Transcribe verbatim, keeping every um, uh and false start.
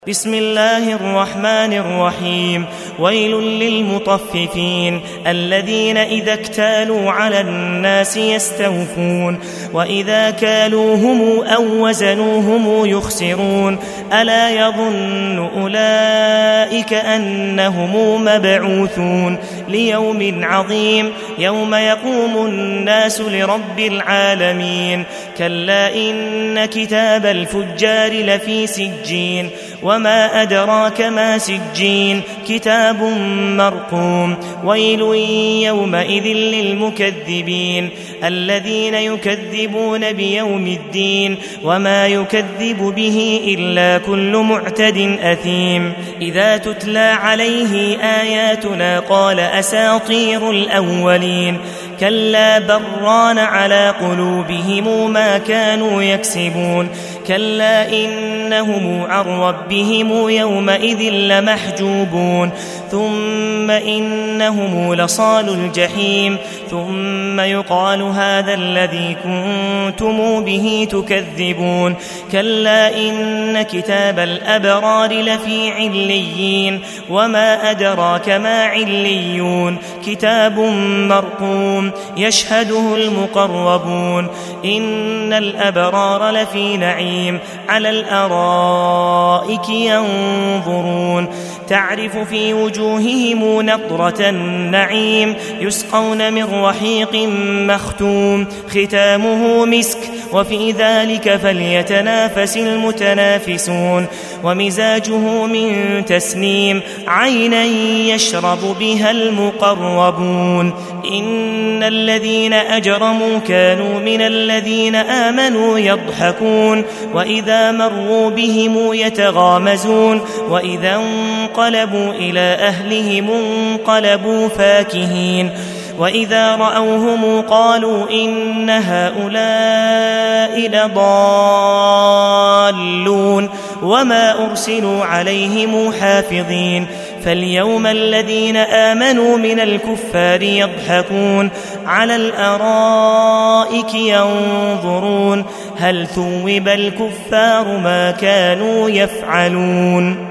بسم الله الرحمن الرحيم. ويل للمطففين الذين إذا اكتالوا على الناس يستوفون وإذا كالوهم أو وزنوهم يخسرون ألا يظن أولئك أنهم مبعوثون ليوم عظيم يوم يقوم الناس لرب العالمين كلا إن كتاب الفجار لفي سجين وما أدراك ما سجين كتاب مرقوم ويل يومئذ للمكذبين الذين يكذبون بيوم الدين وما يكذب به إلا كل معتد أثيم إذا تتلى عليه آياتنا قال أساطير الأولين كلا بران على قلوبهم ما كانوا يكسبون كلا إنهم عن ربهم يومئذ لمحجوبون ثم إنهم لصال الجحيم ثم يقال هذا الذي كنتم به تكذبون كلا إن كتاب الأبرار لفي عليين وما أدراك ما عليون كتاب مرقوم يشهده المقربون إن الأبرار لفي نعيم على الأرائك ينظرون تعرف في وجوههم نضرة النعيم يسقون من رحيق مختوم ختامه مسك وفي ذلك فليتنافس المتنافسون ومزاجه من تسنيم عينا يشرب بها المقربون إن الذين أجرموا كانوا من الذين آمنوا يضحكون وإذا مروا بهم يتغامزون وإذا انقلبوا إلى أهلهم انقلبوا فاكهين وإذا رأوهم قالوا إن هؤلاء لضالون وما أرسلوا عليهم حافظين فاليوم الذين آمنوا من الكفار يضحكون على الأرائك ينظرون هل ثوب الكفار ما كانوا يفعلون.